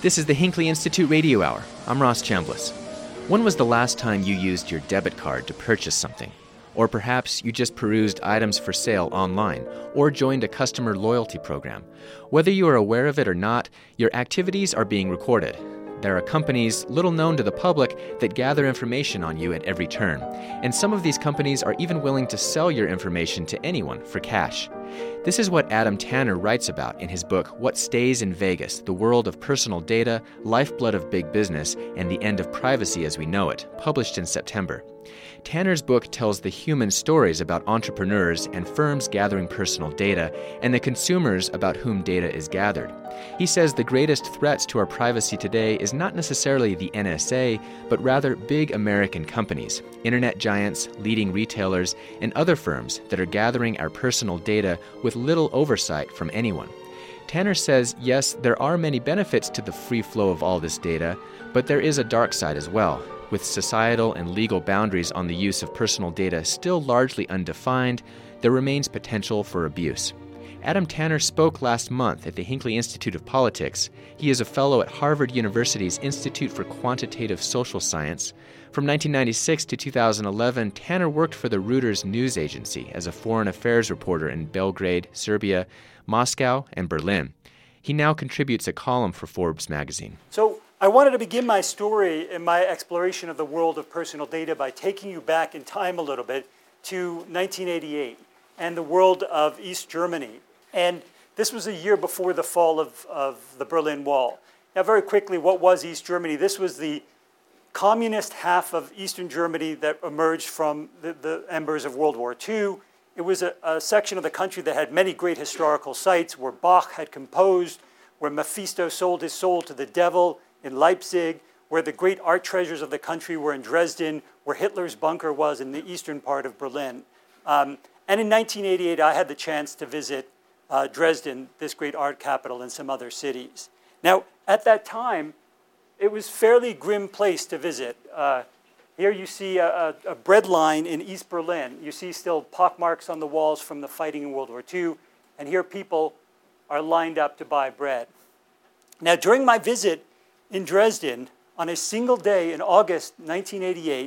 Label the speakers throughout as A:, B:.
A: This is the Hinckley Institute Radio Hour. I'm Ross Chambliss. When was the last time you used your debit card to purchase something? Or perhaps you just perused items for sale online or joined a customer loyalty program. Whether you are aware of it or not, your activities are being recorded. There are companies, little known to the public, that gather information on you at every turn. And some of these companies are even willing to sell your information to anyone for cash. This is what Adam Tanner writes about in his book, What Stays in Vegas, The World of Personal Data, Lifeblood of Big Business, and the End of Privacy as We Know It, published in September. Tanner's book tells the human stories about entrepreneurs and firms gathering personal data, and the consumers about whom data is gathered. He says the greatest threats to our privacy today is not necessarily the NSA, but rather big American companies, internet giants, leading retailers, and other firms that are gathering our personal data with little oversight from anyone. Tanner says, yes, there are many benefits to the free flow of all this data, but there is a dark side as well. With societal and legal boundaries on the use of personal data still largely undefined, there remains potential for abuse. Adam Tanner spoke last month at the Hinckley Institute of Politics. He is a fellow at Harvard University's Institute for Quantitative Social Science. From 1996 to 2011, Tanner worked for the Reuters news agency as a foreign affairs reporter in Belgrade, Serbia, Moscow, and Berlin. He now contributes a column for Forbes magazine.
B: So I wanted to begin my story and my exploration of the world of personal data by taking you back in time a little bit to 1988 and the world of East Germany. And this was a year before the fall of the Berlin Wall. Now, very quickly, what was East Germany? This was the communist half of Eastern Germany that emerged from the embers of World War II. It was a section of the country that had many great historical sites, where Bach had composed, where Mephisto sold his soul to the devil in Leipzig, where the great art treasures of the country were in Dresden, where Hitler's bunker was in the eastern part of Berlin. And in 1988, I had the chance to visit Dresden, this great art capital, and some other cities. Now, at that time, it was a fairly grim place to visit. Here you see a bread line in East Berlin. You see still pockmarks on the walls from the fighting in World War II, and here people are lined up to buy bread. Now, during my visit in Dresden, on a single day in August 1988,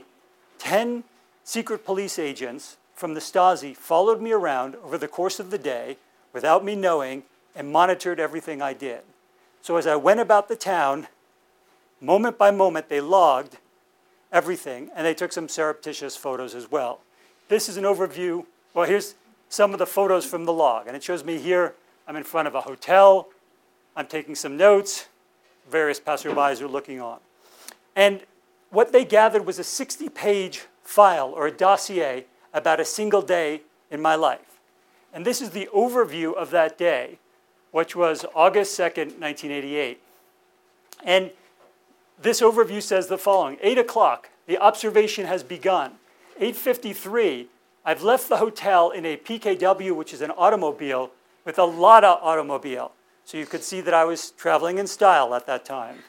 B: 10 secret police agents from the Stasi followed me around over the course of the day without me knowing and monitored everything I did. So as I went about the town, moment by moment, they logged everything, and they took some surreptitious photos as well. This is an overview. Well, here's some of the photos from the log, and it shows me here, I'm in front of a hotel, I'm taking some notes, various passerbys are looking on. And what they gathered was a 60-page file or a dossier about a single day in my life. And this is the overview of that day, which was August 2nd, 1988. And this overview says the following: 8 o'clock, the observation has begun. 8:53, I've left the hotel in a PKW, which is an automobile, with a Lada automobile. So you could see that I was traveling in style at that time.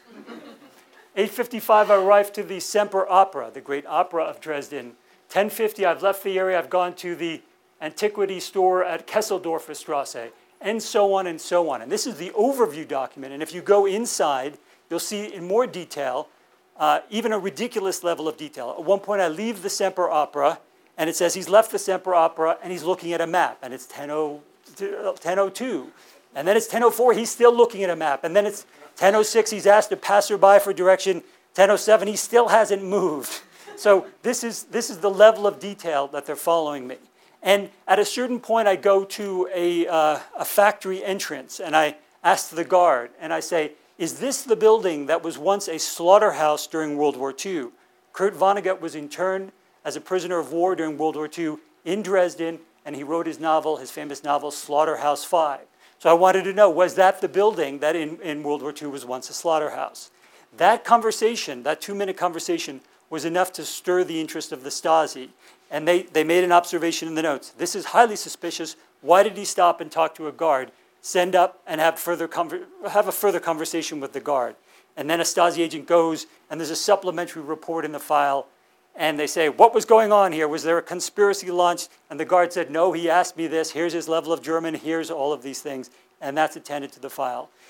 B: 8:55, I arrived to the Semper Opera, the great opera of Dresden. 10:50, I've left the area, I've gone to the antiquity store at Kesseldorfer Strasse, and so on and so on. And this is the overview document. And if you go inside, you'll see in more detail, even a ridiculous level of detail. At one point, I leave the Semper Opera, and it says he's left the Semper Opera, and he's looking at a map, and it's 10:02. And then it's 10:04, he's still looking at a map. And then it's 10:06, he's asked a passerby for direction. 10:07, he still hasn't moved. So this is the level of detail that they're following me. And at a certain point, I go to a factory entrance, and I ask the guard, and I say, is this the building that was once a slaughterhouse during World War II? Kurt Vonnegut was interned as a prisoner of war during World War II in Dresden, and he wrote his novel, his famous novel, Slaughterhouse 5. So I wanted to know, was that the building that in World War II was once a slaughterhouse? That conversation, that 2-minute conversation, was enough to stir the interest of the Stasi. And they made an observation in the notes. This is highly suspicious. Why did he stop and talk to a guard? Send up and have a further conversation with the guard. And then a Stasi agent goes, and there's a supplementary report in the file. And they say, what was going on here? Was there a conspiracy launched? And the guard said, no, he asked me this. Here's his level of German. Here's all of these things. And that's appended to the file.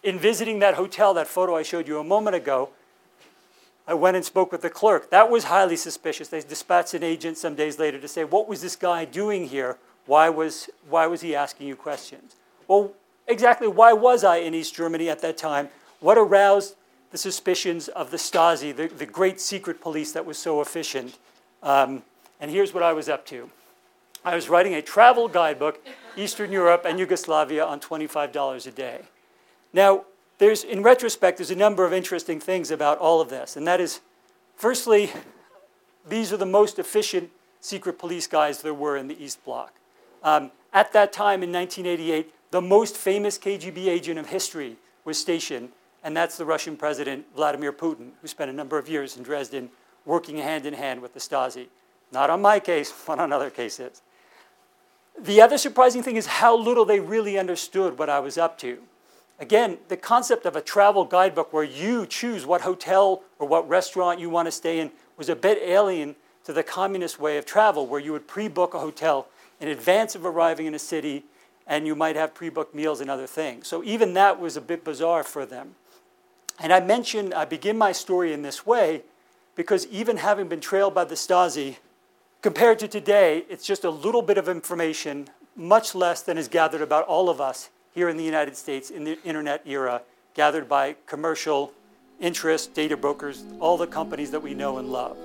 B: in visiting that hotel, that photo I showed you a moment ago, I went and spoke with the clerk. That was highly suspicious. They dispatched an agent some days later to say, what was this guy doing here? Why was he asking you questions? Well, exactly why was I in East Germany at that time? What aroused the suspicions of the Stasi, the great secret police that was so efficient? And here's what I was up to. I was writing a travel guidebook, Eastern Europe and Yugoslavia, on $25 a day. Now, in retrospect, there's a number of interesting things about all of this. And that is, firstly, these are the most efficient secret police guys there were in the East Bloc. At that time, in 1988, the most famous KGB agent of history was stationed, and that's the Russian president, Vladimir Putin, who spent a number of years in Dresden working hand in hand with the Stasi. Not on my case, but on other cases. The other surprising thing is how little they really understood what I was up to. Again, the concept of a travel guidebook where you choose what hotel or what restaurant you want to stay in was a bit alien to the communist way of travel, where you would pre-book a hotel in advance of arriving in a city, and you might have pre-booked meals and other things. So even that was a bit bizarre for them. And I begin my story in this way because even having been trailed by the Stasi, compared to today, it's just a little bit of information, much less than is gathered about all of us here in the United States in the internet era, gathered by commercial interests, data brokers, all the companies that we know and love.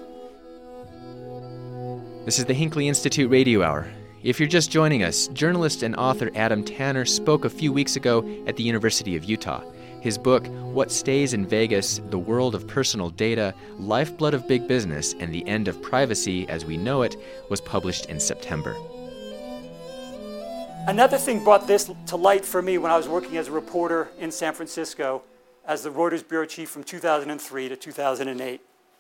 A: This is the Hinckley Institute Radio Hour. If you're just joining us, journalist and author Adam Tanner spoke a few weeks ago at the University of Utah. His book, What Stays in Vegas, The World of Personal Data, Lifeblood of Big Business, and the End of Privacy as We Know It, was published in September.
B: Another thing brought this to light for me when I was working as a reporter in San Francisco as the Reuters bureau chief from 2003 to 2008.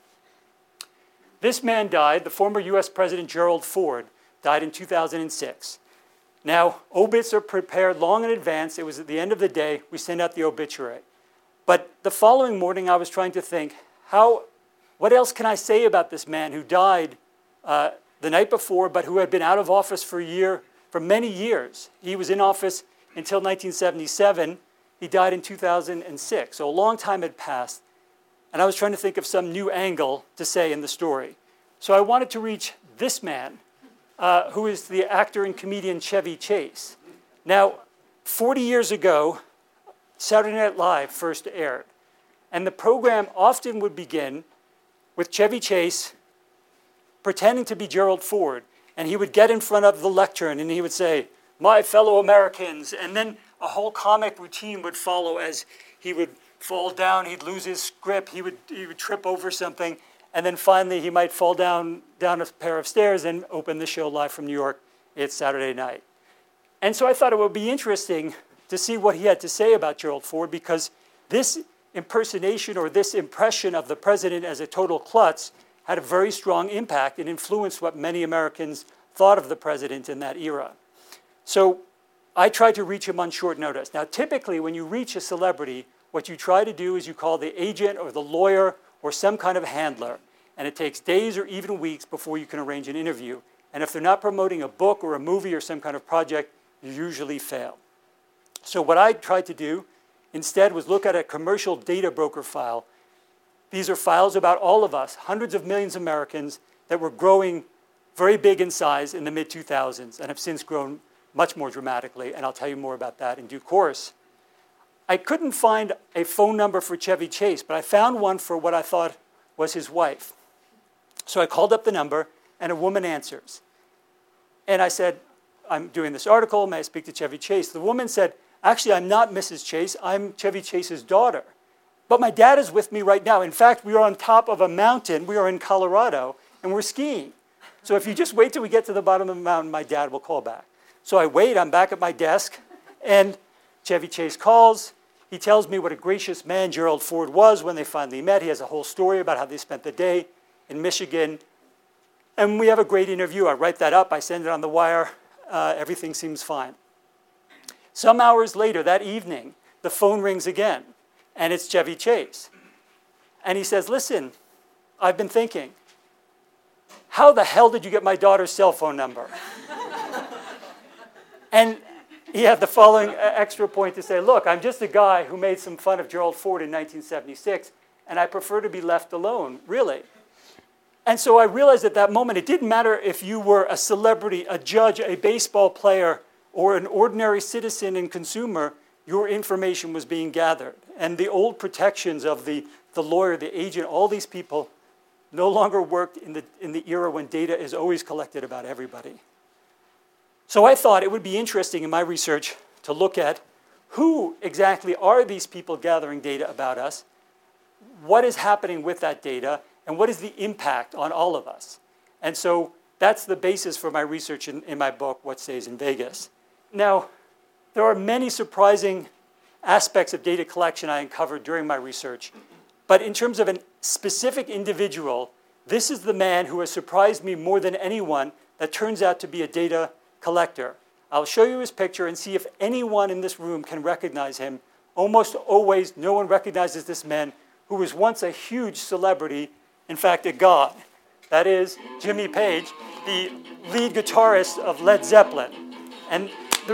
B: This man died, the former US President Gerald Ford, died in 2006. Now, obits are prepared long in advance. It was at the end of the day, we send out the obituary. But the following morning, I was trying to think, what else can I say about this man who died the night before, but who had been out of office for many years? He was in office until 1977. He died in 2006. So a long time had passed. And I was trying to think of some new angle to say in the story. So I wanted to reach this man, who is the actor and comedian Chevy Chase. Now, 40 years ago, Saturday Night Live first aired. And the program often would begin with Chevy Chase pretending to be Gerald Ford. And he would get in front of the lectern and he would say, "My fellow Americans." And then a whole comic routine would follow as he would fall down, he'd lose his grip, he would trip over something. And then finally, he might fall down a pair of stairs and open the show live from New York. It's Saturday night. And so I thought it would be interesting to see what he had to say about Gerald Ford, because this impersonation or this impression of the president as a total klutz had a very strong impact and influenced what many Americans thought of the president in that era. So I tried to reach him on short notice. Now, typically, when you reach a celebrity, what you try to do is you call the agent or the lawyer or some kind of handler. And it takes days or even weeks before you can arrange an interview. And if they're not promoting a book or a movie or some kind of project, you usually fail. So what I tried to do instead was look at a commercial data broker file. These are files about all of us, hundreds of millions of Americans that were growing very big in size in the mid-2000s and have since grown much more dramatically. And I'll tell you more about that in due course. I couldn't find a phone number for Chevy Chase, but I found one for what I thought was his wife. So I called up the number, and a woman answers. And I said, "I'm doing this article. May I speak to Chevy Chase?" The woman said, "Actually, I'm not Mrs. Chase. I'm Chevy Chase's daughter. But my dad is with me right now. In fact, we are on top of a mountain. We are in Colorado, and we're skiing. So if you just wait till we get to the bottom of the mountain, my dad will call back." So I wait. I'm back at my desk, and Chevy Chase calls. He tells me what a gracious man Gerald Ford was when they finally met. He has a whole story about how they spent the day in Michigan. And we have a great interview. I write that up. I send it on the wire. Everything seems fine. Some hours later, that evening, the phone rings again. And it's Chevy Chase. And he says, "Listen, I've been thinking, how the hell did you get my daughter's cell phone number?" And he had the following extra point to say, look, I'm just a guy who made some fun of Gerald Ford in 1976, and I prefer to be left alone, really. And so I realized at that moment, it didn't matter if you were a celebrity, a judge, a baseball player, or an ordinary citizen and consumer, your information was being gathered. And the old protections of the lawyer, the agent, all these people no longer worked in the era when data is always collected about everybody. So I thought it would be interesting in my research to look at who exactly are these people gathering data about us, what is happening with that data, and what is the impact on all of us. And so that's the basis for my research in my book, What Stays in Vegas. Now, there are many surprising aspects of data collection I uncovered during my research. But in terms of a specific individual, this is the man who has surprised me more than anyone that turns out to be a data collector. I'll show you his picture and see if anyone in this room can recognize him. Almost always, no one recognizes this man who was once a huge celebrity, in fact, a god. That is Jimmy Page, the lead guitarist of Led Zeppelin. And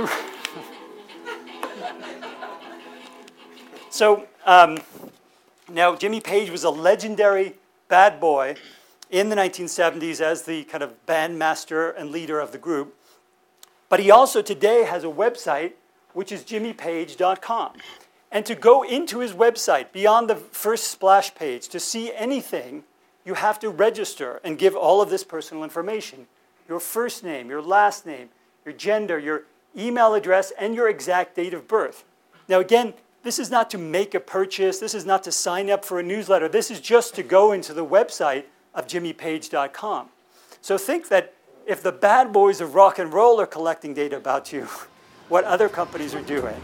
B: now Jimmy Page was a legendary bad boy in the 1970s as the kind of bandmaster and leader of the group. But he also today has a website, which is jimmypage.com. And to go into his website, beyond the first splash page, to see anything, you have to register and give all of this personal information. Your first name, your last name, your gender, your email address, and your exact date of birth. Now again, this is not to make a purchase. This is not to sign up for a newsletter. This is just to go into the website of jimmypage.com. So think that if the bad boys of rock and roll are collecting data about you, what other companies are doing.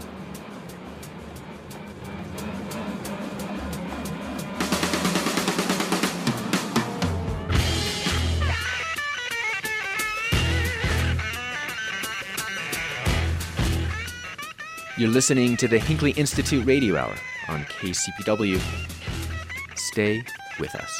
A: You're listening to the Hinckley Institute Radio Hour on KCPW. Stay with us.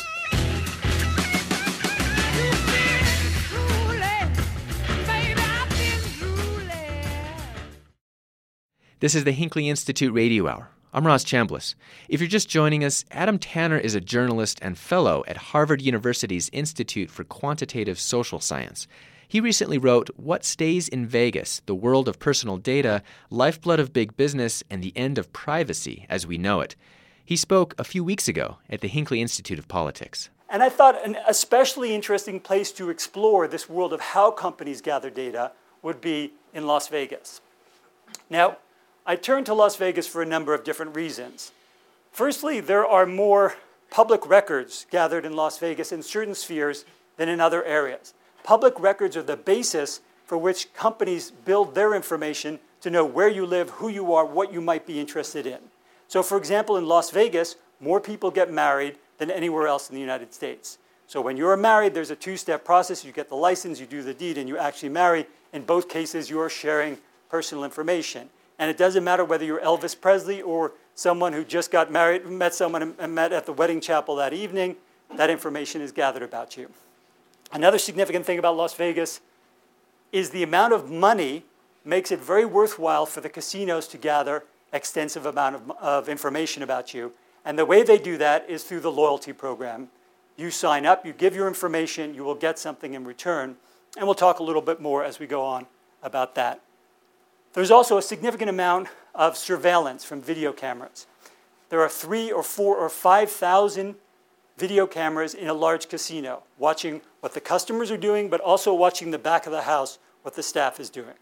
A: This is the Hinckley Institute Radio Hour. I'm Ross Chambliss. If you're just joining us, Adam Tanner is a journalist and fellow at Harvard University's Institute for Quantitative Social Science. He recently wrote What Stays in Vegas, The World of Personal Data, Lifeblood of Big Business, and the End of Privacy as We Know It. He spoke a few weeks ago at the Hinckley Institute of Politics.
B: And I thought an especially interesting place to explore this world of how companies gather data would be in Las Vegas. Now, I turned to Las Vegas for a number of different reasons. Firstly, there are more public records gathered in Las Vegas in certain spheres than in other areas. Public records are the basis for which companies build their information to know where you live, who you are, what you might be interested in. So for example, in Las Vegas, more people get married than anywhere else in the United States. So when you're married, there's a two-step process. You get the license, you do the deed, and you actually marry. In both cases, you're sharing personal information. And it doesn't matter whether you're Elvis Presley or someone who just got married, met someone and met at the wedding chapel that evening, that information is gathered about you. Another significant thing about Las Vegas is the amount of money makes it very worthwhile for the casinos to gather extensive amount of information about you. And the way they do that is through the loyalty program. You sign up, you give your information, you will get something in return. And we'll talk a little bit more as we go on about that. There's also a significant amount of surveillance from video cameras. There are 3,000 or 4,000 or 5,000 video cameras in a large casino, watching what the customers are doing, but also watching the back of the house, what the staff is doing.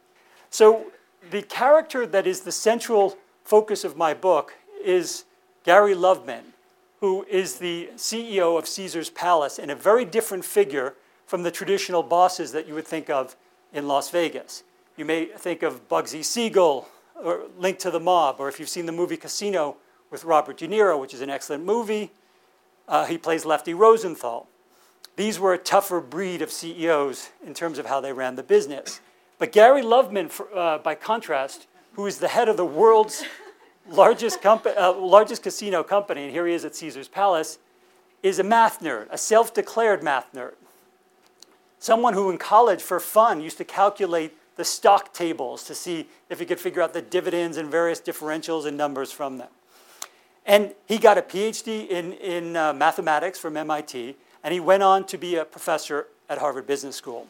B: So the character that is the central focus of my book is Gary Loveman, who is the CEO of Caesars Palace and a very different figure from the traditional bosses that you would think of in Las Vegas. You may think of Bugsy Siegel or Link to the Mob, or if you've seen the movie Casino with Robert De Niro, which is an excellent movie, he plays Lefty Rosenthal. These were a tougher breed of CEOs in terms of how they ran the business. But Gary Loveman, by contrast, who is the head of the world's largest casino company, and here he is at Caesars Palace, is a math nerd, a self-declared math nerd. Someone who in college, for fun, used to calculate the stock tables to see if he could figure out the dividends and various differentials and numbers from them. And he got a PhD in mathematics from MIT, and he went on to be a professor at Harvard Business School.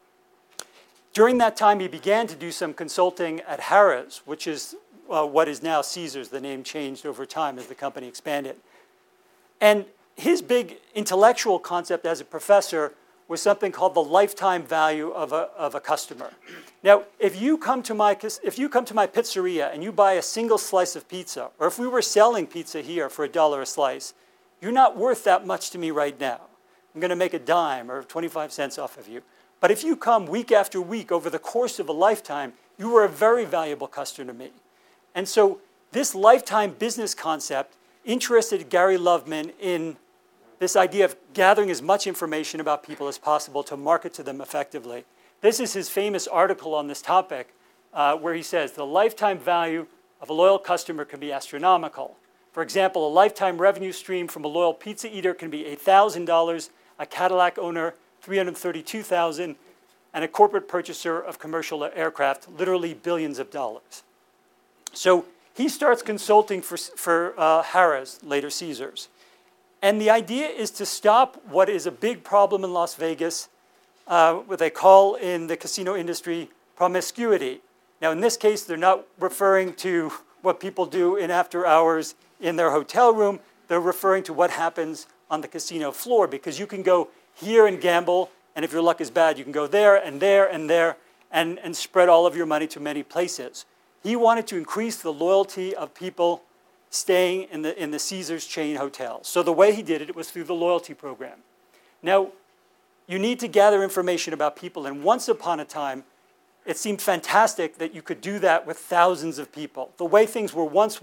B: During that time, he began to do some consulting at Harrah's, which is what is now Caesars. The name changed over time as the company expanded. And his big intellectual concept as a professor was something called the lifetime value of a customer. Now, if you come to my pizzeria and you buy a single slice of pizza, or if we were selling pizza here for $1 a slice, you're not worth that much to me right now. I'm going to make a dime or 25 cents off of you. But if you come week after week over the course of a lifetime, you are a very valuable customer to me. And so this lifetime business concept interested Gary Loveman in this idea of gathering as much information about people as possible to market to them effectively. This is his famous article on this topic where he says, the lifetime value of a loyal customer can be astronomical. For example, a lifetime revenue stream from a loyal pizza eater can be $8,000, a Cadillac owner, $332,000, and a corporate purchaser of commercial aircraft, literally billions of dollars. So he starts consulting for Harrah's, later Caesars. And the idea is to stop what is a big problem in Las Vegas, what they call in the casino industry promiscuity. Now, in this case, they're not referring to what people do in after hours in their hotel room. They're referring to what happens on the casino floor, because you can go here and gamble, and if your luck is bad, you can go there and there and there and spread all of your money to many places. He wanted to increase the loyalty of people staying in the Caesars chain hotels. So the way he did it was through the loyalty program. Now, you need to gather information about people, and once upon a time, it seemed fantastic that you could do that with thousands of people. The way things were once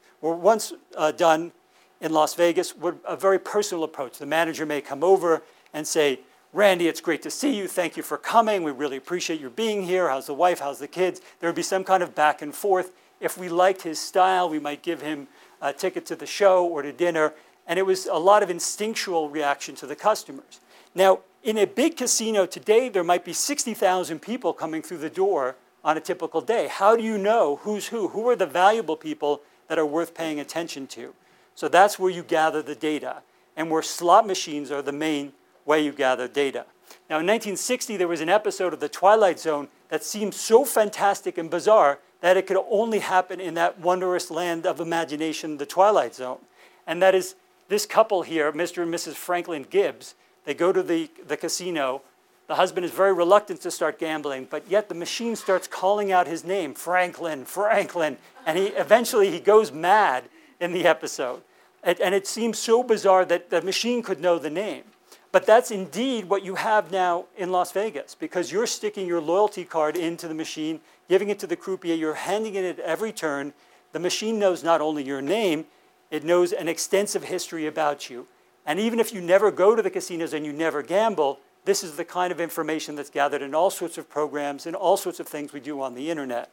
B: done in Las Vegas were a very personal approach. The manager may come over and say, Randy, it's great to see you. Thank you for coming. We really appreciate your being here. How's the wife? How's the kids? There would be some kind of back and forth. If we liked his style, we might give him a ticket to the show or to dinner. And it was a lot of instinctual reaction to the customers. Now, in a big casino today, there might be 60,000 people coming through the door on a typical day. How do you know who's who? Who are the valuable people that are worth paying attention to? So that's where you gather the data, and where slot machines are the main way you gather data. Now, in 1960, there was an episode of The Twilight Zone that seemed so fantastic and bizarre that it could only happen in that wondrous land of imagination, the Twilight Zone. And that is this couple here, Mr. and Mrs. Franklin Gibbs. They go to the casino. The husband is very reluctant to start gambling, but yet the machine starts calling out his name, Franklin, Franklin, and eventually he goes mad in the episode. And it seems so bizarre that the machine could know the name. But that's indeed what you have now in Las Vegas, because you're sticking your loyalty card into the machine, giving it to the croupier, you're handing it at every turn. The machine knows not only your name, it knows an extensive history about you. And even if you never go to the casinos and you never gamble, this is the kind of information that's gathered in all sorts of programs and all sorts of things we do on the internet.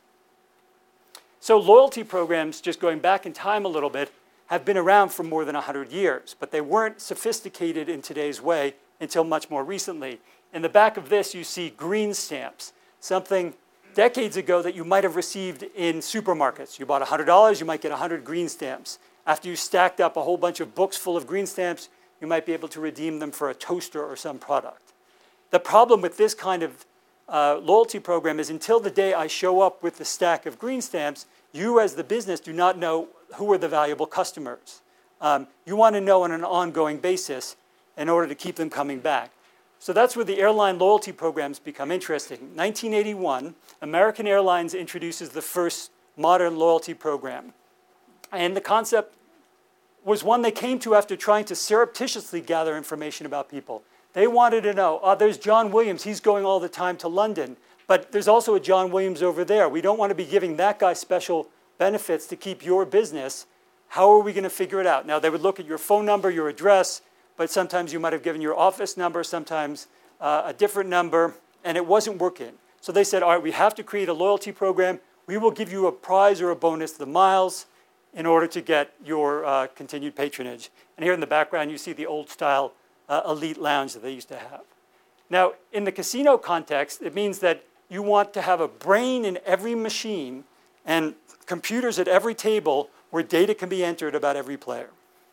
B: So loyalty programs, just going back in time a little bit, have been around for more than 100 years, but they weren't sophisticated in today's way until much more recently. In the back of this, you see green stamps, something decades ago that you might have received in supermarkets. You bought $100, you might get 100 green stamps. After you stacked up a whole bunch of books full of green stamps, you might be able to redeem them for a toaster or some product. The problem with this kind of loyalty program is until the day I show up with the stack of green stamps, you as the business do not know who are the valuable customers. You want to know on an ongoing basis in order to keep them coming back. So that's where the airline loyalty programs become interesting. 1981, American Airlines introduces the first modern loyalty program. And the concept was one they came to after trying to surreptitiously gather information about people. They wanted to know, there's John Williams, he's going all the time to London, but there's also a John Williams over there. We don't want to be giving that guy special benefits to keep your business. How are we going to figure it out? Now, they would look at your phone number, your address, but sometimes you might have given your office number, sometimes a different number, and it wasn't working. So they said, all right, we have to create a loyalty program. We will give you a prize or a bonus, the miles, in order to get your continued patronage. And here in the background, you see the old-style elite lounge that they used to have. Now, in the casino context, it means that you want to have a brain in every machine and computers at every table where data can be entered about every player.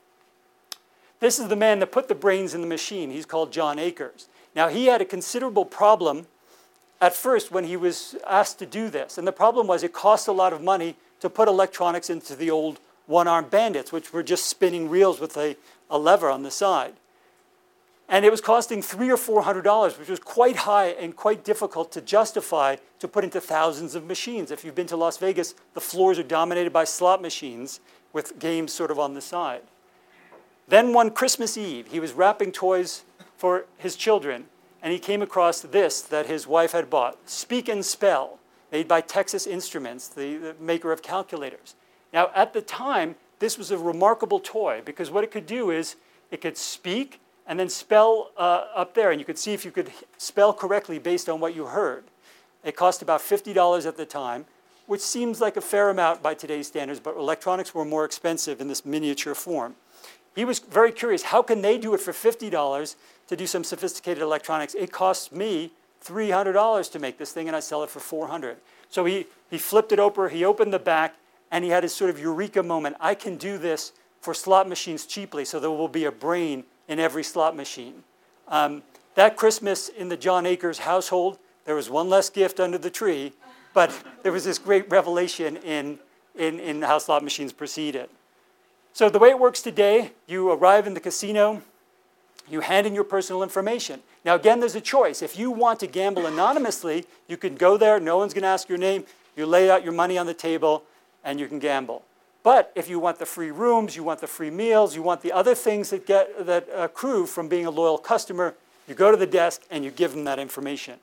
B: This is the man that put the brains in the machine. He's called John Akers. Now, he had a considerable problem at first when he was asked to do this. And the problem was it cost a lot of money to put electronics into the old one-armed bandits, which were just spinning reels with a lever on the side. And it was costing $300 or $400, which was quite high and quite difficult to justify to put into thousands of machines. If you've been to Las Vegas, the floors are dominated by slot machines with games sort of on the side. Then one Christmas Eve, he was wrapping toys for his children, and he came across this that his wife had bought, Speak and Spell, made by Texas Instruments, the maker of calculators. Now, at the time, this was a remarkable toy because what it could do is it could speak and then spell up there, and you could see if you could spell correctly based on what you heard. It cost about $50 at the time, which seems like a fair amount by today's standards, but electronics were more expensive in this miniature form. He was very curious, how can they do it for $50 to do some sophisticated electronics? It costs me $300 to make this thing, and I sell it for $400. So he flipped it over, he opened the back, and he had his sort of eureka moment. I can do this for slot machines cheaply, so there will be a brain in every slot machine. That Christmas in the John Akers household, there was one less gift under the tree, but there was this great revelation in how slot machines proceeded. So the way it works today, you arrive in the casino, you hand in your personal information. Now again, there's a choice. If you want to gamble anonymously, you can go there, no one's going to ask your name, you lay out your money on the table, and you can gamble. But if you want the free rooms, you want the free meals, you want the other things that accrue from being a loyal customer, you go to the desk and you give them that information.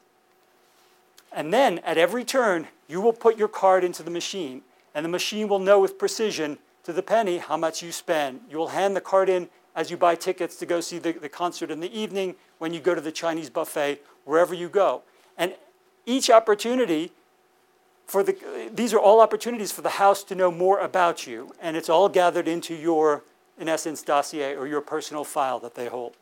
B: And then at every turn, you will put your card into the machine, and the machine will know with precision to the penny how much you spend. You will hand the card in as you buy tickets to go see the concert in the evening, when you go to the Chinese buffet, wherever you go. And each opportunity these are all opportunities for the house to know more about you, and it's all gathered into your, in essence, dossier or your personal file that they hold.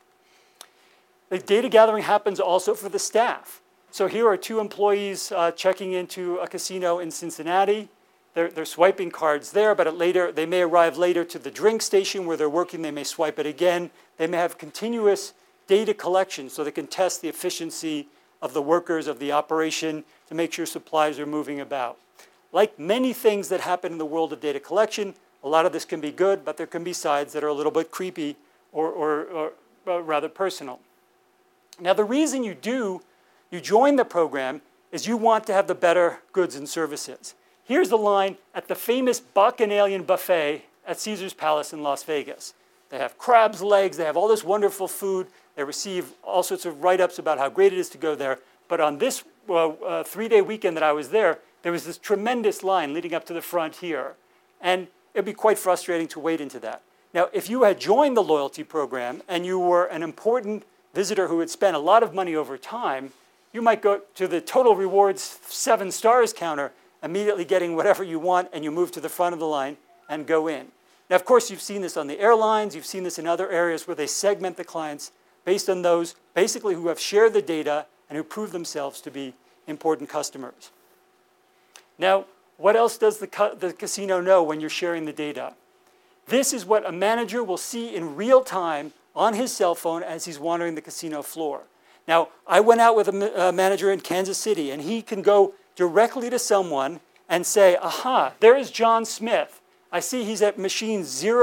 B: The data gathering happens also for the staff. So here are two employees checking into a casino in Cincinnati. They're swiping cards there, but they may arrive later to the drink station where they're working. They may swipe it again. They may have continuous data collection so they can test the efficiency of the workers, of the operation, to make sure supplies are moving about. Like many things that happen in the world of data collection, a lot of this can be good, but there can be sides that are a little bit creepy or rather personal. Now, the reason you join the program is you want to have the better goods and services. Here's the line at the famous Bacchanalian buffet at Caesar's Palace in Las Vegas. They have crab's legs, they have all this wonderful food, they receive all sorts of write-ups about how great it is to go there. But on this 3-day weekend that I was there was this tremendous line leading up to the front here. And it'd be quite frustrating to wade into that. Now, if you had joined the loyalty program and you were an important visitor who had spent a lot of money over time, you might go to the total rewards 7 stars counter, immediately getting whatever you want, and you move to the front of the line and go in. Now, of course, you've seen this on the airlines, you've seen this in other areas where they segment the clients based on those basically who have shared the data and who prove themselves to be important customers. Now, what else does the casino know when you're sharing the data? This is what a manager will see in real time on his cell phone as he's wandering the casino floor. Now, I went out with a manager in Kansas City, and he can go directly to someone and say, aha, there is John Smith. I see he's at machine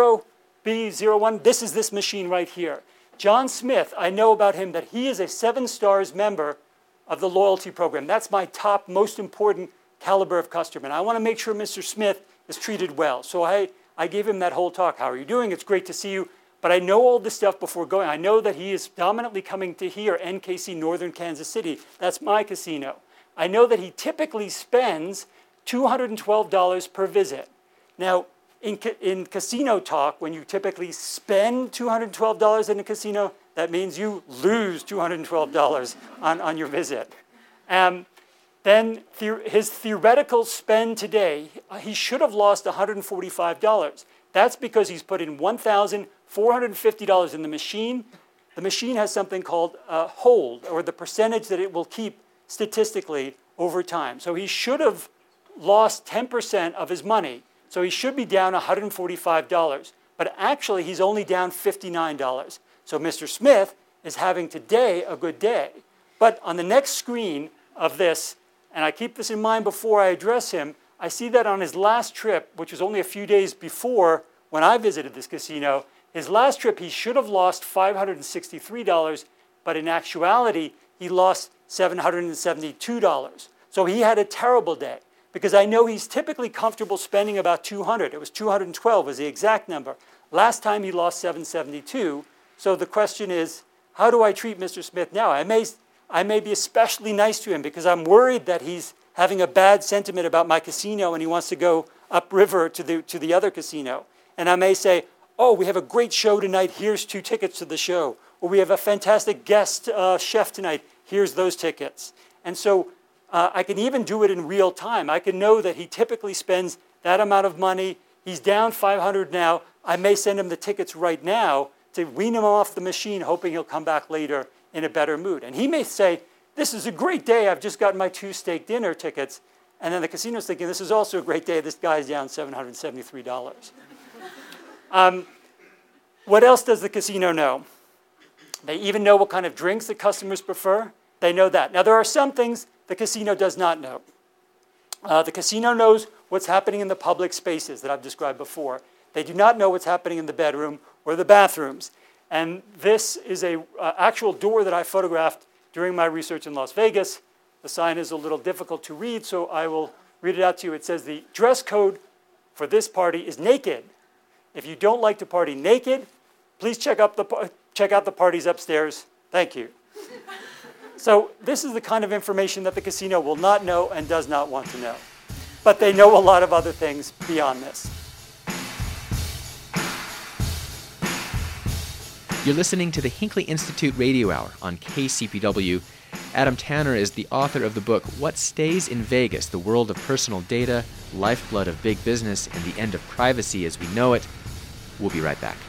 B: 0B01. This is this machine right here. John Smith, I know about him that he is a 7 stars member of the loyalty program. That's my top, most important caliber of customer. And I want to make sure Mr. Smith is treated well. So I gave him that whole talk. How are you doing? It's great to see you. But I know all this stuff before going. I know that he is dominantly coming to here, NKC, Northern Kansas City. That's my casino. I know that he typically spends $212 per visit. Now, in casino talk, when you typically spend $212 in a casino, that means you lose $212 on your visit. Then his theoretical spend today, he should have lost $145. That's because he's put in $1,450 in the machine. The machine has something called hold, or the percentage that it will keep statistically over time. So he should have lost 10% of his money. So he should be down $145. But actually, he's only down $59. So Mr. Smith is having today a good day. But on the next screen of this, and I keep this in mind before I address him, I see that on his last trip, which was only a few days before when I visited this casino, his last trip, he should have lost $563, but in actuality, he lost $772. So he had a terrible day, because I know he's typically comfortable spending about $200. It was $212 was the exact number. Last time he lost $772. So the question is, how do I treat Mr. Smith now? I may be especially nice to him because I'm worried that he's having a bad sentiment about my casino and he wants to go upriver to the other casino. And I may say, oh, we have a great show tonight. Here's 2 tickets to the show. Or we have a fantastic guest chef tonight. Here's those tickets. And so I can even do it in real time. I can know that he typically spends that amount of money. He's down $500 now. I may send him the tickets right now to wean him off the machine, hoping he'll come back later in a better mood. And he may say, this is a great day. I've just gotten my 2 steak dinner tickets. And then the casino's thinking, this is also a great day. This guy's down $773. What else does the casino know? They even know what kind of drinks the customers prefer. They know that. Now, there are some things the casino does not know. The casino knows what's happening in the public spaces that I've described before. They do not know what's happening in the bedroom or the bathrooms. And this is an actual door that I photographed during my research in Las Vegas. The sign is a little difficult to read, so I will read it out to you. It says the dress code for this party is naked. If you don't like to party naked, please check out the parties upstairs. Thank you. So this is the kind of information that the casino will not know and does not want to know. But they know a lot of other things beyond this.
A: You're listening to the Hinckley Institute Radio Hour on KCPW. Adam Tanner is the author of the book, What Stays in Vegas? The World of Personal Data, Lifeblood of Big Business, and the End of Privacy as We Know It. We'll be right back.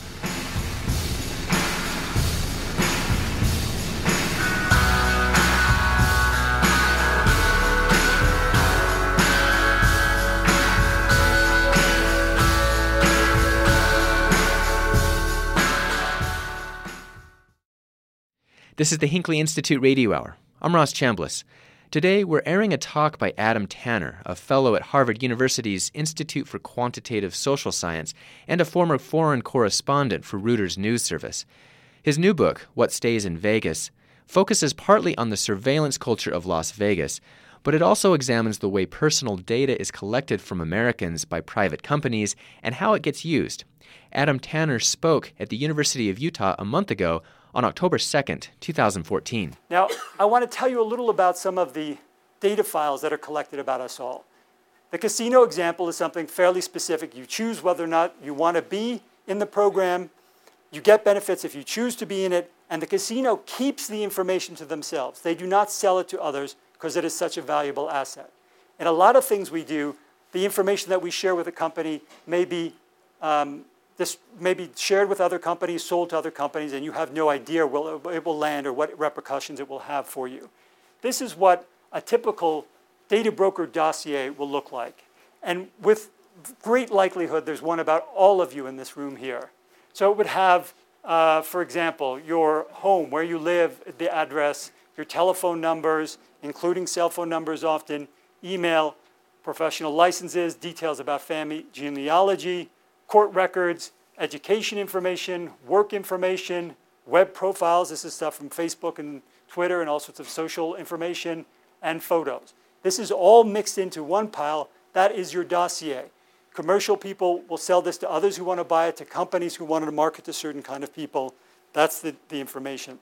A: This is the Hinckley Institute Radio Hour. I'm Ross Chambliss. Today, we're airing a talk by Adam Tanner, a fellow at Harvard University's Institute for Quantitative Social Science and a former foreign correspondent for Reuters News Service. His new book, What Stays in Vegas, focuses partly on the surveillance culture of Las Vegas, but it also examines the way personal data is collected from Americans by private companies and how it gets used. Adam Tanner spoke at the University of Utah a month ago on October 2nd, 2014.
B: Now, I want to tell you a little about some of the data files that are collected about us all. The casino example is something fairly specific. You choose whether or not you want to be in the program. You get benefits if you choose to be in it. And the casino keeps the information to themselves. They do not sell it to others because it is such a valuable asset. In a lot of things we do, the information that we share with a company may be this may be shared with other companies, sold to other companies, and you have no idea where it will land or what repercussions it will have for you. This is what a typical data broker dossier will look like. And with great likelihood, there's one about all of you in this room here. So it would have, for example, your home, where you live, the address, your telephone numbers, including cell phone numbers often, email, professional licenses, details about family genealogy, court records, education information, work information, web profiles. This is stuff from Facebook and Twitter and all sorts of social information, and photos. This is all mixed into one pile. That is your dossier. Commercial people will sell this to others who want to buy it, to companies who want to market to certain kind of people. That's the information.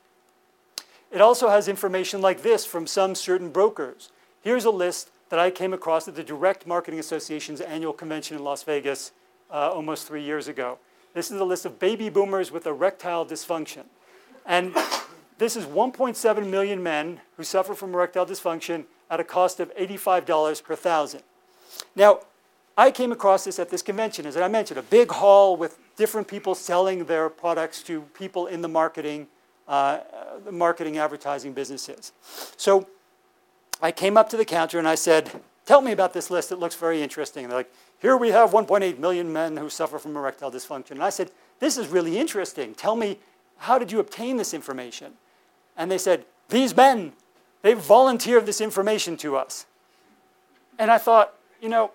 B: It also has information like this from some certain brokers. Here's a list that I came across at the Direct Marketing Association's annual convention in Las Vegas almost 3 years ago. This is a list of baby boomers with erectile dysfunction. And this is 1.7 million men who suffer from erectile dysfunction at a cost of $85 per thousand. Now, I came across this at this convention, as I mentioned, a big hall with different people selling their products to people in the marketing the marketing advertising businesses. So I came up to the counter and I said, tell me about this list. It looks very interesting. And they're like, here we have 1.8 million men who suffer from erectile dysfunction. And I said, this is really interesting. Tell me, how did you obtain this information? And they said, these men, they volunteered this information to us. And I thought, you know,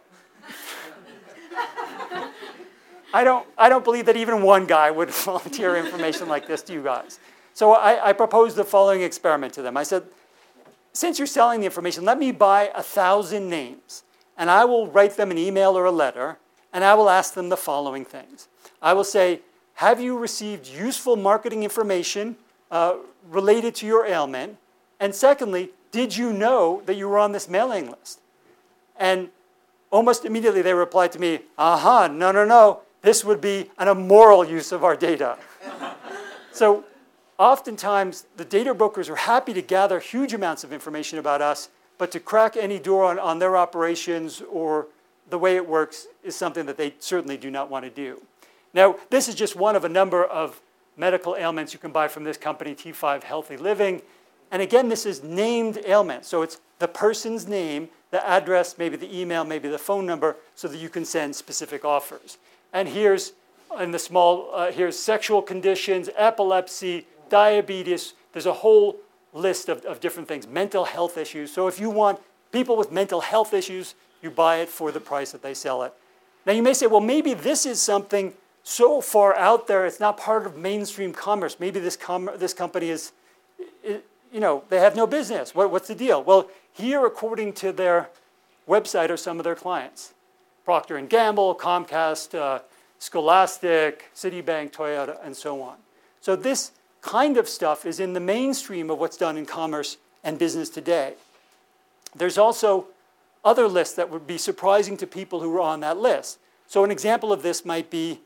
B: I don't believe that even one guy would volunteer information like this to you guys. So I proposed the following experiment to them. I said, since you're selling the information, let me buy 1,000 names. And I will write them an email or a letter, and I will ask them the following things. I will say, have you received useful marketing information related to your ailment? And secondly, did you know that you were on this mailing list? And almost immediately they replied to me, no. This would be an immoral use of our data. So oftentimes, the data brokers are happy to gather huge amounts of information about us, but to crack any door on their operations or the way it works is something that they certainly do not want to do. Now, this is just one of a number of medical ailments you can buy from this company, T5 Healthy Living. And again, this is named ailments. So it's the person's name, the address, maybe the email, maybe the phone number, so that you can send specific offers. And here's, in the small, here's sexual conditions, epilepsy, diabetes. There's a whole list of different things, mental health issues. So if you want people with mental health issues, you buy it for the price that they sell it. Now you may say, well, maybe this is something so far out there, it's not part of mainstream commerce. Maybe this company is, you know, they have no business. What's the deal? Well, here, according to their website, are some of their clients. Procter & Gamble, Comcast, Scholastic, Citibank, Toyota, and so on. So this kind of stuff is in the mainstream of what's done in commerce and business today. There's also other lists that would be surprising to people who are on that list. So an example of this might be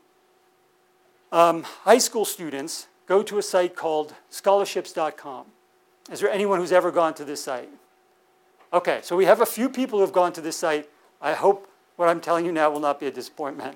B: high school students go to a site called scholarships.com. Is there anyone who's ever gone to this site? Okay, so we have a few people who have gone to this site. I hope what I'm telling you now will not be a disappointment.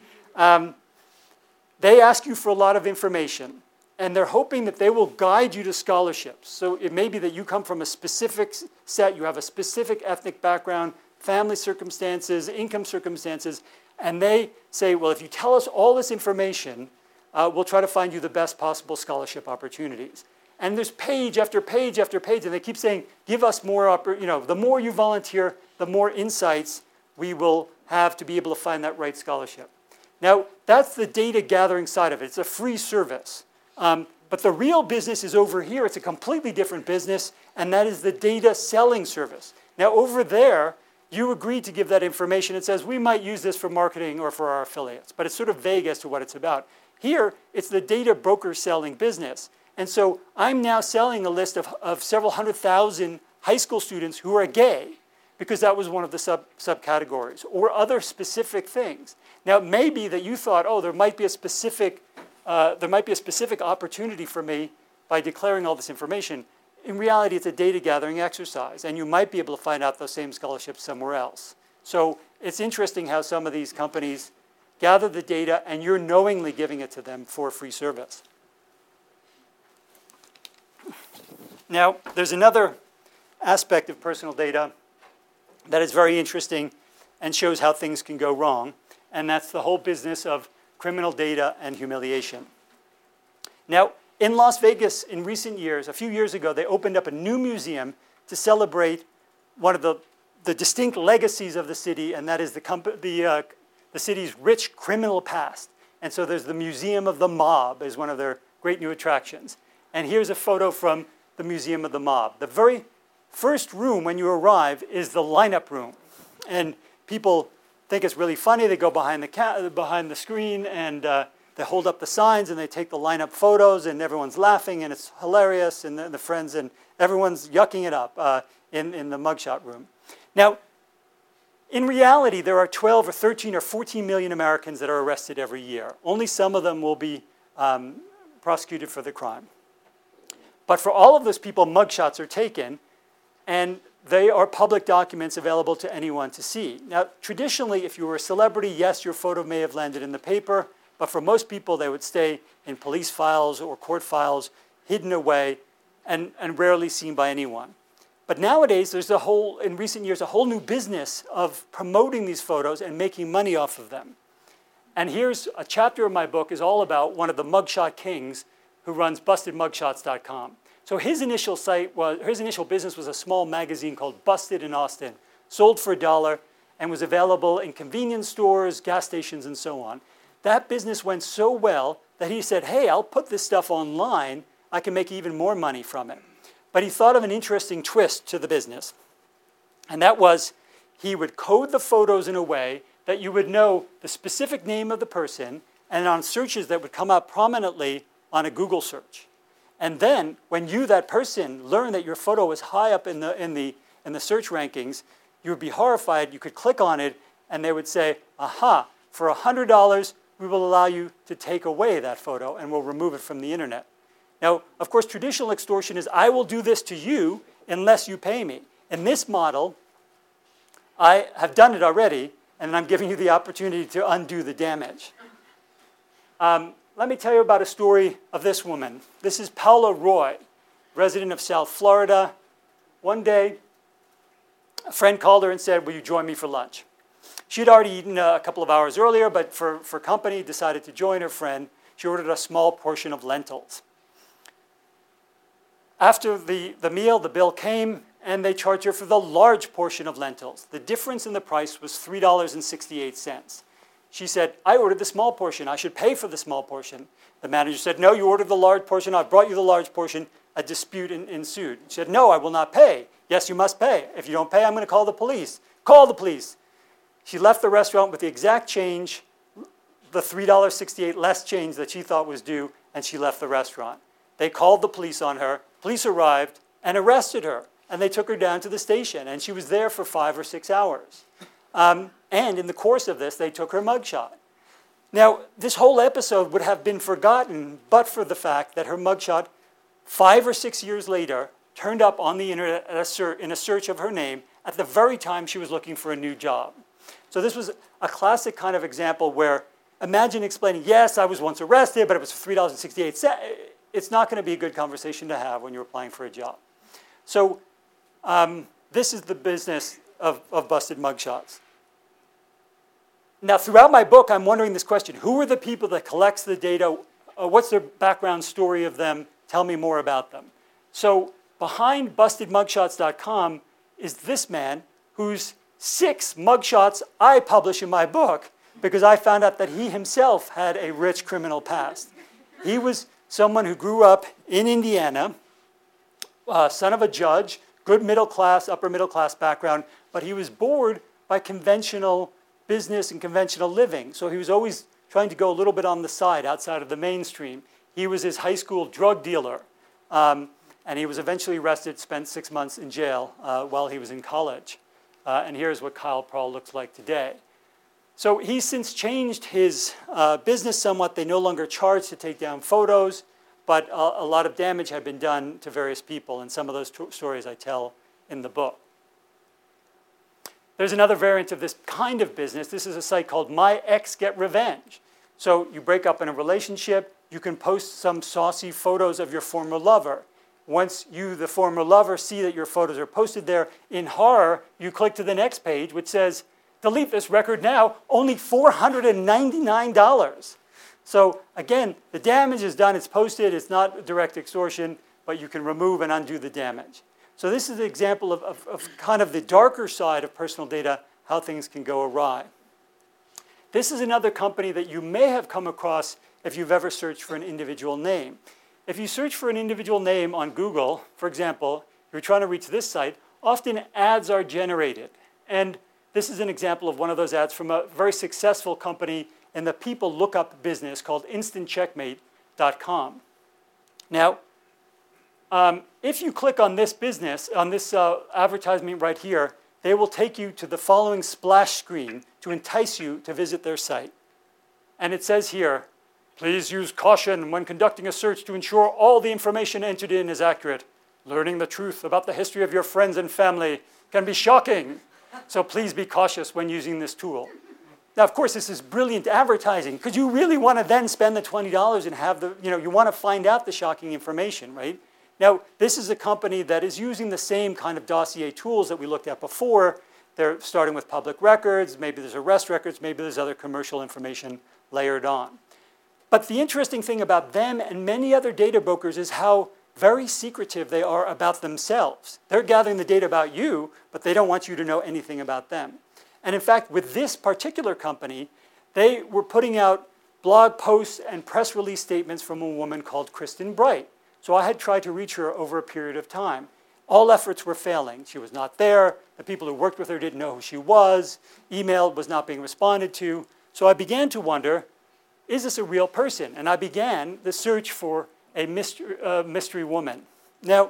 B: They ask you for a lot of information, and they're hoping that they will guide you to scholarships. So it may be that you come from a specific set, you have a specific ethnic background, family circumstances, income circumstances, and they say, well, if you tell us all this information, we'll try to find you the best possible scholarship opportunities. And there's page after page after page, and they keep saying, give us more, the more you volunteer, the more insights we will have to be able to find that right scholarship. Now, that's the data gathering side of it. It's a free service. But the real business is over here. It's a completely different business, and that is the data selling service. Now, over there, you agreed to give that information. It says, we might use this for marketing or for our affiliates, but it's sort of vague as to what it's about. Here, it's the data broker selling business. And so I'm now selling a list of several 100,000 high school students who are gay, because that was one of the subcategories, or other specific things. Now, it may be that you thought, oh, there might be a specific opportunity for me by declaring all this information. In reality, it's a data gathering exercise, and you might be able to find out those same scholarships somewhere else. So it's interesting how some of these companies gather the data, and you're knowingly giving it to them for free service. Now, there's another aspect of personal data that is very interesting and shows how things can go wrong, and that's the whole business of criminal data and humiliation. Now, in Las Vegas in recent years, a few years ago, they opened up a new museum to celebrate one of the distinct legacies of the city, and that is the city's rich criminal past. And so there's the Museum of the Mob as one of their great new attractions. And here's a photo from the Museum of the Mob. The very first room when you arrive is the lineup room. And people think it's really funny. They go behind the screen and they hold up the signs and they take the lineup photos and everyone's laughing and it's hilarious and the friends and everyone's yucking it up in the mugshot room. Now, in reality, there are 12 or 13 or 14 million Americans that are arrested every year. Only some of them will be prosecuted for the crime. But for all of those people, mugshots are taken, and they are public documents available to anyone to see. Now, traditionally, if you were a celebrity, yes, your photo may have landed in the paper, but for most people, they would stay in police files or court files. hidden away, and rarely seen by anyone. But nowadays, there's in recent years, a whole new business of promoting these photos and making money off of them. And here's a chapter of my book is all about one of the mugshot kings who runs BustedMugshots.com. So his initial business was a small magazine called Busted in Austin, sold for $1 and was available in convenience stores, gas stations, and so on. That business went so well that he said, hey, I'll put this stuff online. I can make even more money from it. But he thought of an interesting twist to the business. And that was he would code the photos in a way that you would know the specific name of the person and on searches that would come up prominently on a Google search. And then when you, that person, learned that your photo was high up in the search rankings, you would be horrified. You could click on it and they would say, aha, for $100, we will allow you to take away that photo and we'll remove it from the internet. Now, of course, traditional extortion is, I will do this to you unless you pay me. In this model, I have done it already, and I'm giving you the opportunity to undo the damage. Let me tell you about a story of this woman. This is Paula Roy, resident of South Florida. One day, a friend called her and said, will you join me for lunch? She had already eaten a couple of hours earlier, but for company, decided to join her friend. She ordered a small portion of lentils. After the meal, the bill came, and they charged her for the large portion of lentils. The difference in the price was $3.68. She said, I ordered the small portion. I should pay for the small portion. The manager said, no, you ordered the large portion. I brought you the large portion. A dispute ensued. She said, no, I will not pay. Yes, you must pay. If you don't pay, I'm going to call the police. Call the police. She left the restaurant with the exact change, the $3.68 less change that she thought was due, and she left the restaurant. They called the police on her. Police arrived and arrested her, and they took her down to the station, and she was there for 5 or 6 hours. And in the course of this, they took her mugshot. Now, this whole episode would have been forgotten but for the fact that her mugshot, 5 or 6 years later, turned up on the internet in a search of her name at the very time she was looking for a new job. So this was a classic kind of example where, imagine explaining, yes, I was once arrested, but it was for $3.68. It's not going to be a good conversation to have when you're applying for a job. So this is the business of busted mugshots. Now, throughout my book, I'm wondering this question. Who are the people that collects the data? What's their background story of them? Tell me more about them. So behind BustedMugshots.com is this man whose 6 mugshots I publish in my book because I found out that he himself had a rich criminal past. He was someone who grew up in Indiana, son of a judge, good middle class, upper middle class background, but he was bored by conventional business and conventional living. So he was always trying to go a little bit on the side, outside of the mainstream. He was his high school drug dealer, and he was eventually arrested, spent 6 months in jail while he was in college. And here's what Kyle Prahl looks like today. So he's since changed his business somewhat. They no longer charge to take down photos, but a lot of damage had been done to various people, and some of those stories I tell in the book. There's another variant of this kind of business. This is a site called My Ex Get Revenge. So you break up in a relationship, you can post some saucy photos of your former lover. Once you, the former lover, see that your photos are posted there, in horror, you click to the next page, which says, delete this record now, only $499. So again, the damage is done, it's posted, it's not direct extortion, but you can remove and undo the damage. So this is an example of kind of the darker side of personal data, how things can go awry. This is another company that you may have come across if you've ever searched for an individual name. If you search for an individual name on Google, for example, you're trying to reach this site, often ads are generated. And this is an example of one of those ads from a very successful company in the people lookup business called InstantCheckmate.com. Now, if you click on this business, on this advertisement right here, they will take you to the following splash screen to entice you to visit their site. And it says here, please use caution when conducting a search to ensure all the information entered in is accurate. Learning the truth about the history of your friends and family can be shocking, so please be cautious when using this tool. Now, of course, this is brilliant advertising because you really want to then spend the $20 and have the, you want to find out the shocking information, right? Now, this is a company that is using the same kind of dossier tools that we looked at before. They're starting with public records, maybe there's arrest records, maybe there's other commercial information layered on. But the interesting thing about them and many other data brokers is how very secretive they are about themselves. They're gathering the data about you, but they don't want you to know anything about them. And in fact, with this particular company, they were putting out blog posts and press release statements from a woman called Kristen Bright. So I had tried to reach her over a period of time. All efforts were failing. She was not there. The people who worked with her didn't know who she was. Email was not being responded to. So I began to wonder, is this a real person? And I began the search for a mystery woman. Now,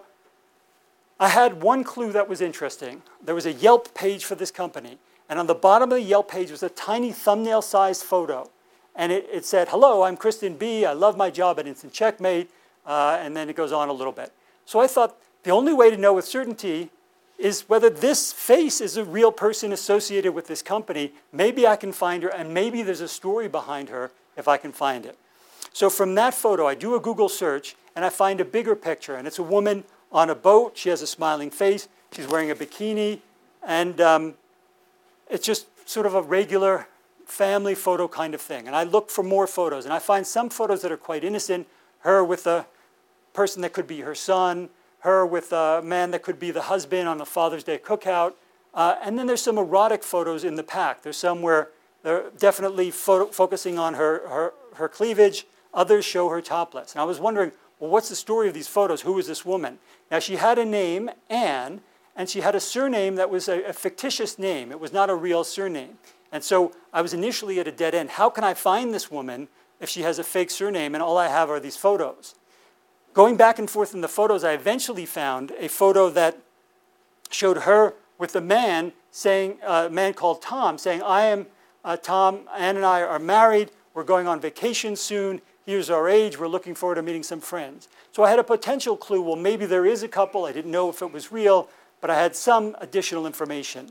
B: I had one clue that was interesting. There was a Yelp page for this company. And on the bottom of the Yelp page was a tiny thumbnail-sized photo. And it said, hello, I'm Kristen B. I love my job at Instant Checkmate. And then it goes on a little bit. So I thought the only way to know with certainty is whether this face is a real person associated with this company. Maybe I can find her, and maybe there's a story behind her if I can find it. So from that photo, I do a Google search, and I find a bigger picture. And it's a woman on a boat. She has a smiling face. She's wearing a bikini. And it's just sort of a regular family photo kind of thing. And I look for more photos. And I find some photos that are quite innocent. Her with a person that could be her son. Her with a man that could be the husband on a Father's Day cookout. And then there's some erotic photos in the pack. There's some where they're definitely focusing on her cleavage. Others show her topless. And I was wondering, well, what's the story of these photos? Who is this woman? Now, she had a name, Anne, and she had a surname that was a fictitious name. It was not a real surname. And so I was initially at a dead end. How can I find this woman if she has a fake surname and all I have are these photos? Going back and forth in the photos, I eventually found a photo that showed her with a man saying, a man called Tom, saying, I am Tom, Anne and I are married, we're going on vacation soon, here's our age, we're looking forward to meeting some friends. So I had a potential clue, well, maybe there is a couple, I didn't know if it was real, but I had some additional information.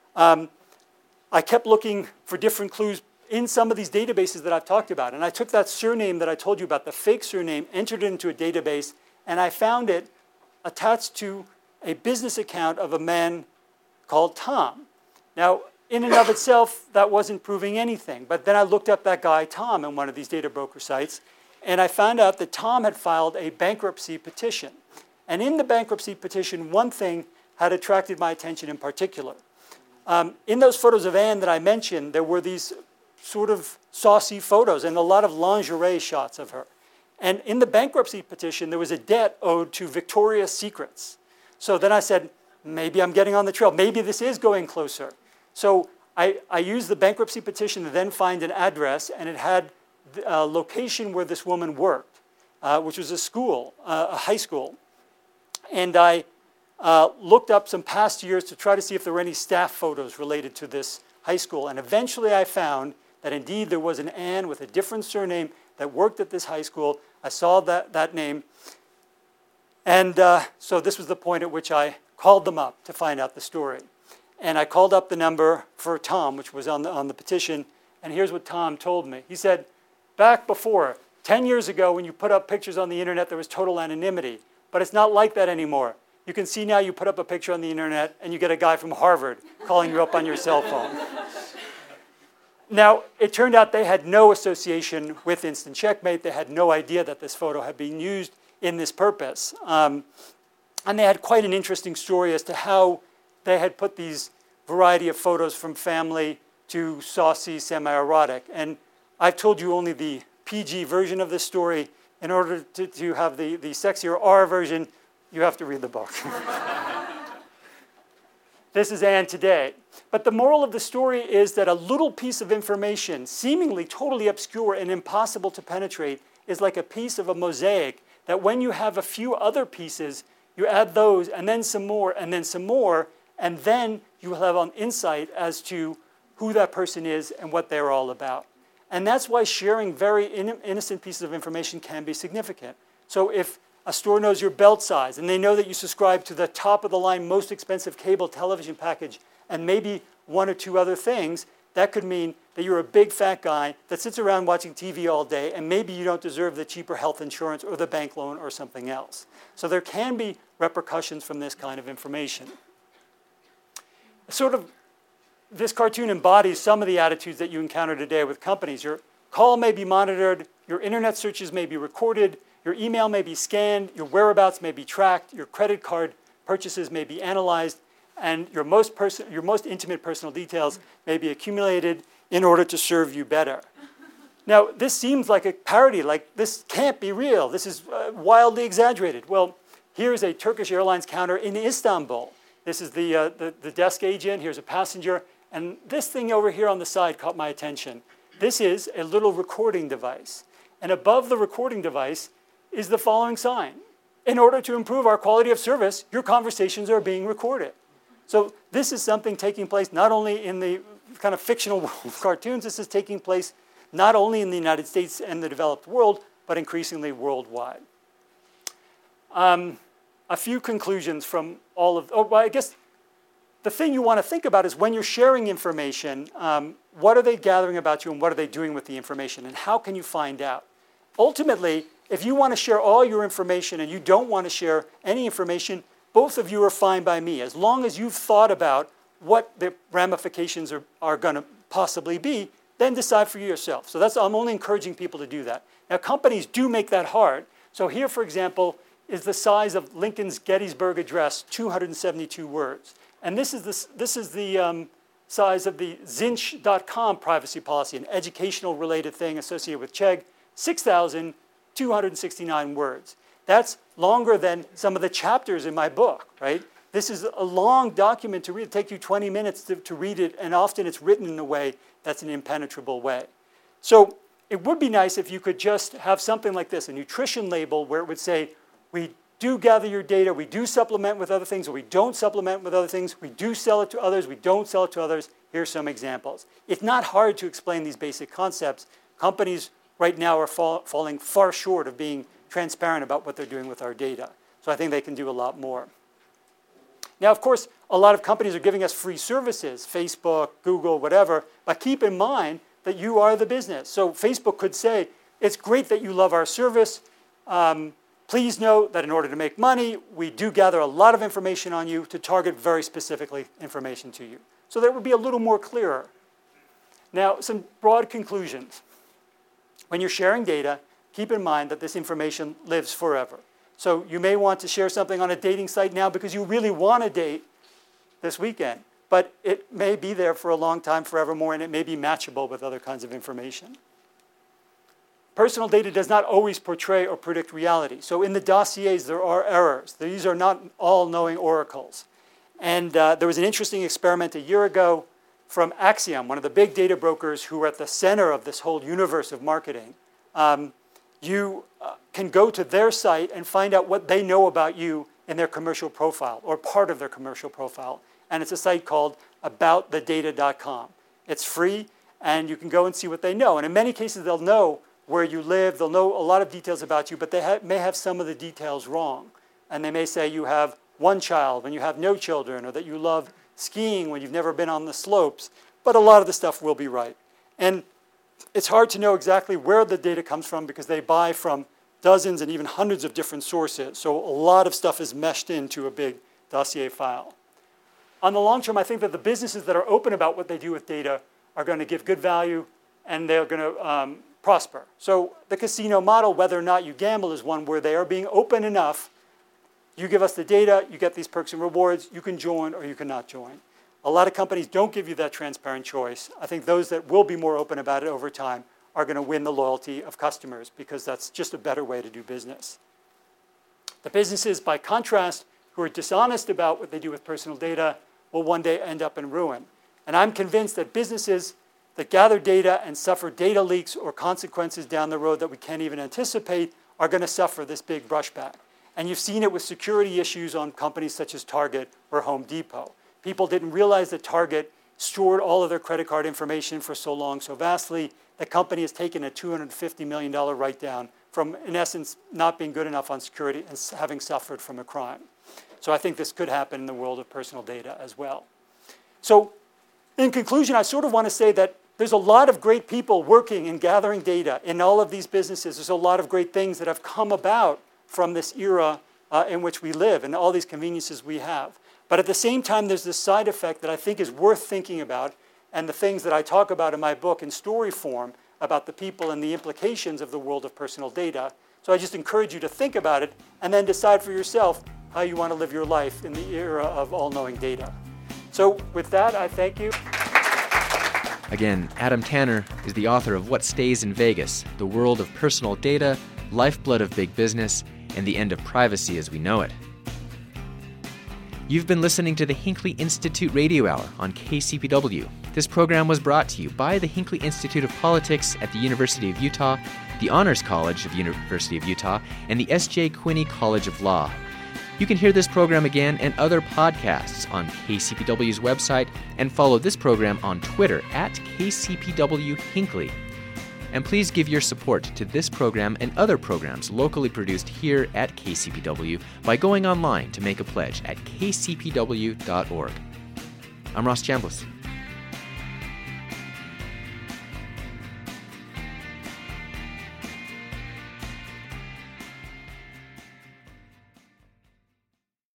B: I kept looking for different clues in some of these databases that I've talked about. And I took that surname that I told you about, the fake surname, entered it into a database, and I found it attached to a business account of a man called Tom. Now, in and of itself, that wasn't proving anything. But then I looked up that guy, Tom, in one of these data broker sites, and I found out that Tom had filed a bankruptcy petition. And in the bankruptcy petition, one thing had attracted my attention in particular. In those photos of Anne that I mentioned, there were these sort of saucy photos and a lot of lingerie shots of her. And in the bankruptcy petition, there was a debt owed to Victoria's Secrets. So then I said, maybe I'm getting on the trail. Maybe this is going closer. So I used the bankruptcy petition to then find an address, and it had a location where this woman worked, which was a school, a high school. And I looked up some past years to try to see if there were any staff photos related to this high school. And eventually I found that indeed there was an Anne with a different surname that worked at this high school. I saw that name. And so this was the point at which I called them up to find out the story. And I called up the number for Tom, which was on the petition. And here's what Tom told me. He said, back before, 10 years ago when you put up pictures on the internet, there was total anonymity. But it's not like that anymore. You can see now you put up a picture on the internet and you get a guy from Harvard calling you up on your cell phone. Now, it turned out they had no association with Instant Checkmate. They had no idea that this photo had been used in this purpose. And they had quite an interesting story as to how they had put these variety of photos from family to saucy, semi-erotic. And I've told you only the PG version of this story. In order to have the sexier R version, you have to read the book. This is Anne today. But the moral of the story is that a little piece of information, seemingly totally obscure and impossible to penetrate, is like a piece of a mosaic that when you have a few other pieces, you add those and then some more and then some more, and then you will have an insight as to who that person is and what they're all about. And that's why sharing very innocent pieces of information can be significant. So if a store knows your belt size, and they know that you subscribe to the top of the line, most expensive cable television package, and maybe one or two other things, that could mean that you're a big fat guy that sits around watching TV all day, and maybe you don't deserve the cheaper health insurance or the bank loan or something else. So there can be repercussions from this kind of information. This cartoon embodies some of the attitudes that you encounter today with companies. Your call may be monitored, your internet searches may be recorded, your email may be scanned, your whereabouts may be tracked, your credit card purchases may be analyzed, and your most intimate personal details may be accumulated in order to serve you better. Now, this seems like a parody, like this can't be real. This is wildly exaggerated. Well, here's a Turkish Airlines counter in Istanbul. This is the desk agent. Here's a passenger. And this thing over here on the side caught my attention. This is a little recording device. And above the recording device is the following sign. In order to improve our quality of service, your conversations are being recorded. So this is something taking place not only in the kind of fictional world of cartoons, this is taking place not only in the United States and the developed world, but increasingly worldwide. A few conclusions from all of, well, I guess the thing you want to think about is when you're sharing information, what are they gathering about you and what are they doing with the information and how can you find out? Ultimately, if you want to share all your information and you don't want to share any information, both of you are fine by me. As long as you've thought about what the ramifications are going to possibly be, then decide for yourself. So I'm only encouraging people to do that. Now, companies do make that hard. So here, for example, is the size of Lincoln's Gettysburg Address, 272 words. And this is the size of the Zinch.com privacy policy, an educational related thing associated with Chegg, 6,269 words. That's longer than some of the chapters in my book, right? This is a long document to read. It'll take you 20 minutes to read it, and often it's written in a way that's an impenetrable way. So it would be nice if you could just have something like this, a nutrition label where it would say, we do gather your data, we do supplement with other things, or we don't supplement with other things, we do sell it to others, we don't sell it to others. Here's some examples. It's not hard to explain these basic concepts. Companies right now are falling far short of being transparent about what they're doing with our data. So I think they can do a lot more. Now, of course, a lot of companies are giving us free services, Facebook, Google, whatever, but keep in mind that you are the business. So Facebook could say, it's great that you love our service. Please know that in order to make money, we do gather a lot of information on you to target very specifically information to you. So that would be a little more clearer. Now, some broad conclusions. When you're sharing data, keep in mind that this information lives forever. So you may want to share something on a dating site now because you really want to date this weekend, but it may be there for a long time, forevermore, and it may be matchable with other kinds of information. Personal data does not always portray or predict reality. So in the dossiers, there are errors. These are not all-knowing oracles. And there was an interesting experiment a year ago from Axiom, one of the big data brokers who are at the center of this whole universe of marketing. You can go to their site and find out what they know about you in their commercial profile or part of their commercial profile. And it's a site called aboutthedata.com. It's free, and you can go and see what they know. And in many cases, they'll know where you live. They'll know a lot of details about you, but they may have some of the details wrong. And they may say you have one child when you have no children, or that you love skiing when you've never been on the slopes. But a lot of the stuff will be right. And it's hard to know exactly where the data comes from because they buy from dozens and even hundreds of different sources. So a lot of stuff is meshed into a big dossier file. On the long term, I think that the businesses that are open about what they do with data are going to give good value, and they're going to prosper. So the casino model, whether or not you gamble, is one where they are being open enough. You give us the data, you get these perks and rewards, you can join or you cannot join. A lot of companies don't give you that transparent choice. I think those that will be more open about it over time are going to win the loyalty of customers because that's just a better way to do business. The businesses, by contrast, who are dishonest about what they do with personal data will one day end up in ruin. And I'm convinced that businesses that gather data and suffer data leaks or consequences down the road that we can't even anticipate are going to suffer this big brushback. And you've seen it with security issues on companies such as Target or Home Depot. People didn't realize that Target stored all of their credit card information for so long, so vastly. The company has taken a $250 million write-down from, in essence, not being good enough on security and having suffered from a crime. So I think this could happen in the world of personal data as well. So In conclusion, I sort of want to say that there's a lot of great people working and gathering data in all of these businesses. There's a lot of great things that have come about from this era in which we live and all these conveniences we have. But at the same time, there's this side effect that I think is worth thinking about, and the things that I talk about in my book in story form about the people and the implications of the world of personal data. So I just encourage you to think about it and then decide for yourself how you want to live your life in the era of all-knowing data. So with that, I thank you.
A: Again, Adam Tanner is the author of What Stays in Vegas, The World of Personal Data, Lifeblood of Big Business, and the End of Privacy as We Know It. You've been listening to the Hinckley Institute Radio Hour on KCPW. This program was brought to you by the Hinckley Institute of Politics at the University of Utah, the Honors College of the University of Utah, and the S.J. Quinney College of Law. You can hear this program again and other podcasts on KCPW's website, and follow this program on Twitter at KCPW Hinckley. And please give your support to this program and other programs locally produced here at KCPW by going online to make a pledge at kcpw.org. I'm Ross Chambliss.